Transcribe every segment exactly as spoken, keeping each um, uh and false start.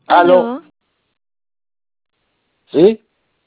Aló, Aló, ¿sí?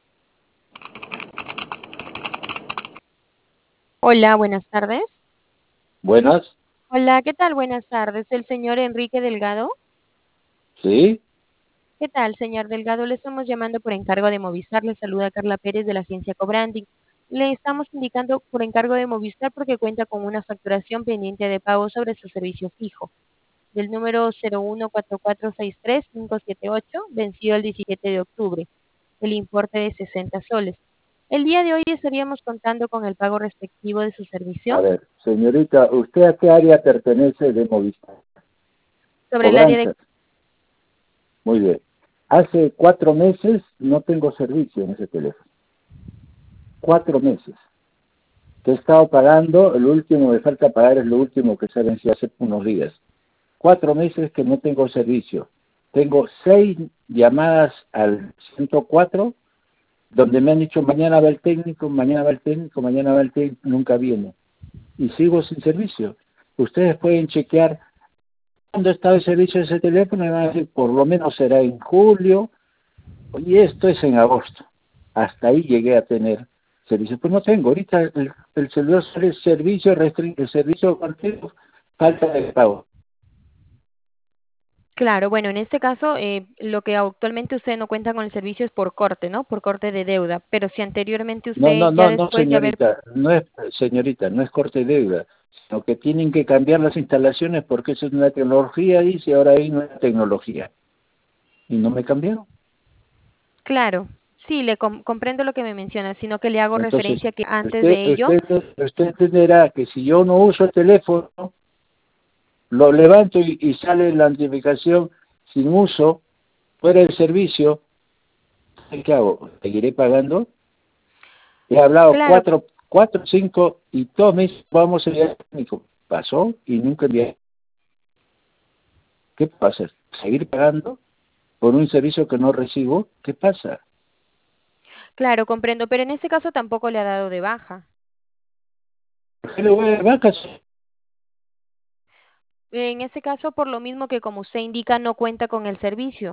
hola, buenas tardes. Buenas, Hola, ¿qué tal? Buenas tardes. ¿El señor Enrique Delgado? ¿sí? ¿Qué tal, señor Delgado? Le estamos llamando por encargo de Movistar. Le saluda Carla Pérez de la agencia Cobranding. Le estamos indicando por encargo de Movistar porque cuenta con una facturación pendiente de pago sobre su servicio fijo, del número cero uno cuatro cuatro seis tres cinco siete ocho, vencido el diecisiete de octubre, el importe de sesenta soles. El día de hoy estaríamos contando con el pago respectivo de su A servicio ver, señorita, ¿usted a qué área pertenece de Movistar? sobre el área de... Cobranzas. Muy bien. Hace cuatro meses no tengo servicio en ese teléfono. Cuatro meses. Que he estado pagando, el último me falta pagar es lo último que se venció hace unos días. Cuatro meses que no tengo servicio. Tengo seis llamadas al ciento cuatro donde me han dicho mañana va el técnico, mañana va el técnico, mañana va el técnico, nunca viene. Y sigo sin servicio. Ustedes pueden chequear cuándo está el servicio de ese teléfono y van a decir, por lo menos será en julio, y esto es en agosto. Hasta ahí llegué a tener servicio. Pues no tengo, ahorita el, el celular sale servicio, restring- el servicio contigo, falta de pago. Claro, bueno, en este caso, eh, lo que actualmente usted no cuenta con el servicio es por corte, ¿no? Por corte de deuda. Pero si anteriormente No, usted no, ya no, no, después de haber... señorita, no es, señorita, no es corte de deuda, sino que tienen que cambiar las instalaciones porque eso es una tecnología, dice, ahora hay una tecnología. Y no me cambiaron. Claro, sí, le com- comprendo lo que me menciona, sino que le hago Entonces, referencia que antes usted, de ello, usted, usted entenderá que si yo no uso el teléfono, lo levanto y, y sale la notificación sin uso, fuera del servicio, ¿qué hago? ¿Seguiré pagando? He hablado claro, cuatro, cuatro, cinco y todos me dicen, vamos a enviar técnico. Pasó y nunca envié. ¿Qué pasa? ¿Seguir pagando por un servicio que no recibo? ¿Qué pasa? claro, comprendo, pero en este caso tampoco le ha dado de baja. ¿Por qué le voy a dar vacas? En este caso, por lo mismo que como usted indica, no cuenta con el servicio.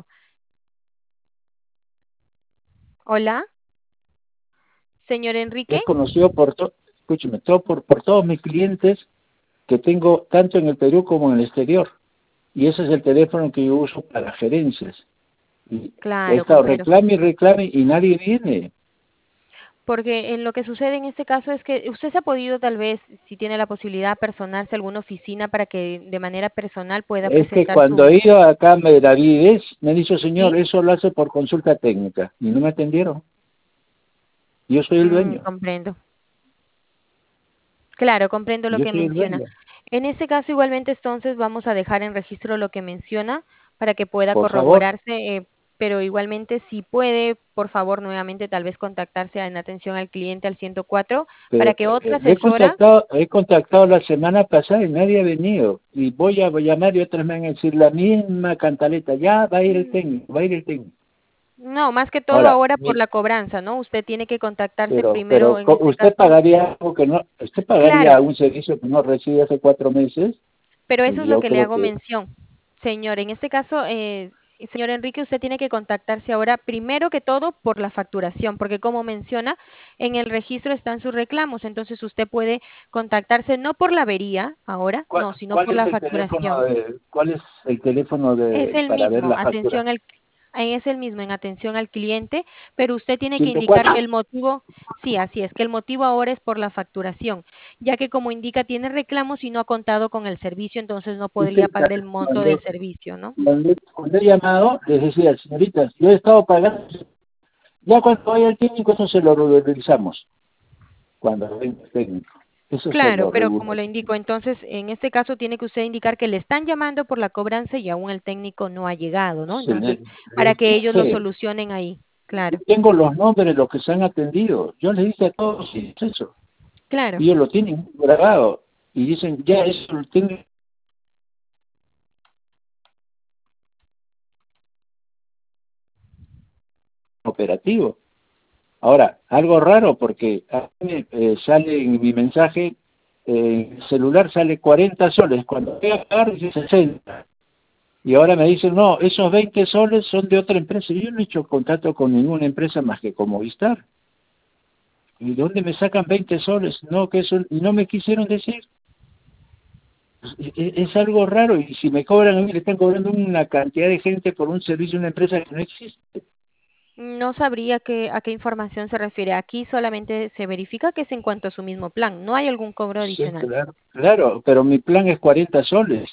Hola, señor Enrique. Es conocido por, to- escúcheme, todo por, por todos mis clientes que tengo tanto en el Perú como en el exterior. Y ese es el teléfono que yo uso para gerencias. Y he Claro, estado comprendo. reclame y reclame y nadie viene. Porque en lo que sucede en este caso es que usted se ha podido tal vez, si tiene la posibilidad, personarse a alguna oficina para que de manera personal pueda Es que presentar cuando su... he ido acá a Benavides, me ha dicho, señor, ¿Sí? eso lo hace por consulta técnica. Y no me atendieron. Yo soy el Mm, dueño. comprendo. Claro, comprendo lo Yo que soy el menciona. dueño. En este caso, igualmente, entonces vamos a dejar en registro lo que menciona para que pueda Por favor. corroborarse, eh, pero igualmente, si puede, por favor, nuevamente, tal vez contactarse en atención al cliente al ciento cuatro para Pero que otra eh, he asesora... contactado, he contactado la semana pasada y nadie ha venido. Y voy a llamar y otras me van a decir la misma cantaleta. Ya va a ir el Mm, técnico, va a ir el técnico. no, más que todo Ahora, ahora por mi- la cobranza, ¿no? Usted tiene que contactarse pero, primero, pero en co- este usted caso. pagaría algo que no, usted pagaría Claro, un servicio que no recibe hace cuatro meses. pero eso es Y lo yo que le creo hago que mención, señor. En este caso, eh, señor Enrique, usted tiene que contactarse ahora, primero que todo, por la facturación, porque como menciona, en el registro están sus reclamos, entonces usted puede contactarse no por la avería ahora, ¿Cuál, no, sino cuál por es la el teléfono facturación. de, cuál es el teléfono Es de el para ver mismo, la factura? atención al, ahí es el mismo en atención al cliente, pero usted tiene que ciento indicar cuatro. que el motivo, sí, así es, que el motivo ahora es por la facturación, ya que como indica tiene reclamos y no ha contado con el servicio, entonces no Es podría que pagar el monto cuando, del servicio, ¿no? cuando, cuando he llamado, les decía, señoritas, yo he estado pagando, ya cuando vaya el técnico, eso se lo regularizamos. Cuando venga el técnico, eso se Claro, lo pero como lo regulariza. indico, entonces en este caso tiene que usted indicar que le están llamando por la cobranza y aún el técnico no ha llegado, ¿no? Se Entonces, le- para les que ellos lo dije, solucionen ahí. yo Claro, tengo los nombres de los que se han atendido. Yo les dije a todos sí, es eso. claro. Y ellos lo tienen grabado. Y dicen, ya eso lo tienen operativo. Ahora, algo raro porque a mí eh, sale en mi mensaje, eh, en el celular sale cuarenta soles. Cuando voy a pagar dice sesenta. Y ahora me dicen, no, esos veinte soles son de otra empresa. Yo no he hecho contrato con ninguna empresa más que con Movistar. ¿Y dónde me sacan veinte soles? No, que eso, y no me quisieron decir. Es, es algo raro, y si me cobran a mí, le están cobrando una cantidad de gente por un servicio de una empresa que no existe. No sabría qué, a qué información se refiere. Aquí solamente se verifica que es en cuanto a su mismo plan. No hay algún cobro Sí, adicional. claro, claro, pero mi plan es cuarenta soles.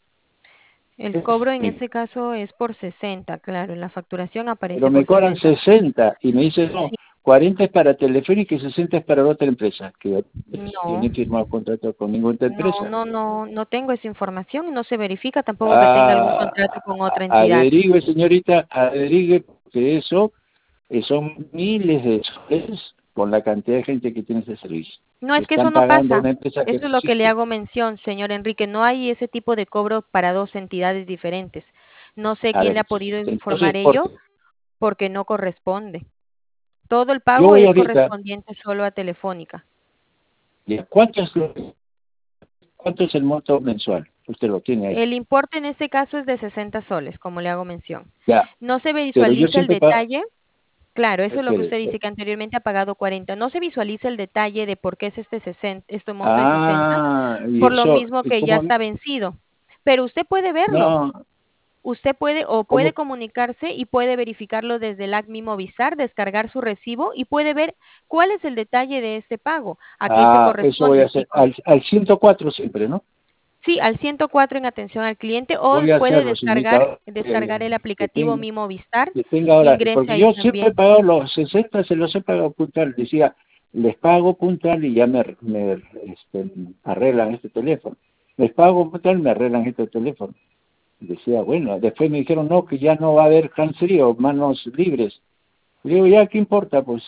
El cobro en Este, ese caso es por sesenta, claro. En la facturación pero aparece me por cobran sesenta. sesenta y me dicen, no, Sí, cuarenta es para Telefónica y sesenta es para otra empresa. Que yo, yo no no, he firmado contrato con ninguna otra no, empresa. no, no, no tengo esa información y no se verifica tampoco que tenga algún Ah, contrato con otra entidad. averigüe, señorita, averigüe, porque eso eh, son miles de soles con la cantidad de gente que tiene ese servicio. No, Le es que eso están no pagando a pasa. una empresa que Eso no es lo que le existe. hago mención, señor Enrique. No hay ese tipo de cobro para dos entidades diferentes. No sé A quién le ver, ha podido entonces, informar ¿por ello qué? porque no corresponde. Todo el Yo pago voy es ahorita, correspondiente solo a Telefónica. ya, ¿cuánto es, lo- cuánto es el monto mensual? Usted lo tiene ahí. El importe en este caso es de sesenta soles, como le hago mención. Ya, No se pero yo visualiza el siempre pago, detalle. Claro, eso es lo que espere, usted espere. dice, que anteriormente ha pagado cuarenta. No se visualiza el detalle de por qué es este sesenta, este monto de sesenta, Ah, y por lo eso, mismo ¿y que ya cómo? está vencido. Pero usted puede verlo. No, Usted puede o puede ¿cómo? comunicarse y puede verificarlo desde el ACMI Movistar, descargar su recibo y puede ver cuál es el detalle de este pago, a qué se Ah, eso voy a corresponde. Si hacer, con- al, al ciento cuatro siempre, ¿no? sí, al ciento cuatro en atención al cliente o Voy a puede hacerlo, descargar señorita, eh, descargar el que aplicativo tenga, Mi Movistar, que tenga ahora, ingrese porque ahí yo siempre he también. pagado los sesenta, se los he pagado puntual, decía, les pago puntual y ya me, me este, arreglan este teléfono. Les pago puntual y me arreglan este teléfono. Decía, bueno, después me dijeron, no, que ya no va a haber hands-free o manos libres. Le digo, ya, ¿qué importa? Pues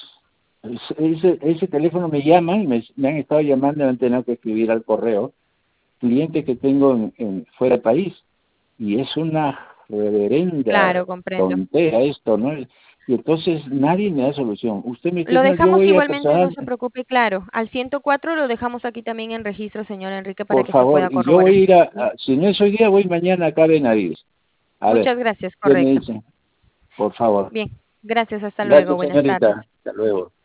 ese, ese teléfono me llaman, me, me han estado llamando, me han tenido que escribir al correo, clientes que tengo en, en fuera del país, y es una reverenda Claro, comprendo. tontera esto, ¿no? Y entonces nadie me da solución. Usted me dice, Lo no, yo dejamos voy a igualmente, no personal, se preocupe, claro. Al ciento cuatro lo dejamos aquí también en registro, señor Enrique, para por que se favor, pueda y yo voy corroborar. a ir a, Bien. a- si no es hoy día, voy mañana acá a Benavides. A ver, Muchas gracias, ¿qué me correcto. dicen? Por favor. Bien, gracias, hasta luego, Gracias, buenas tardes. señorita. Hasta luego.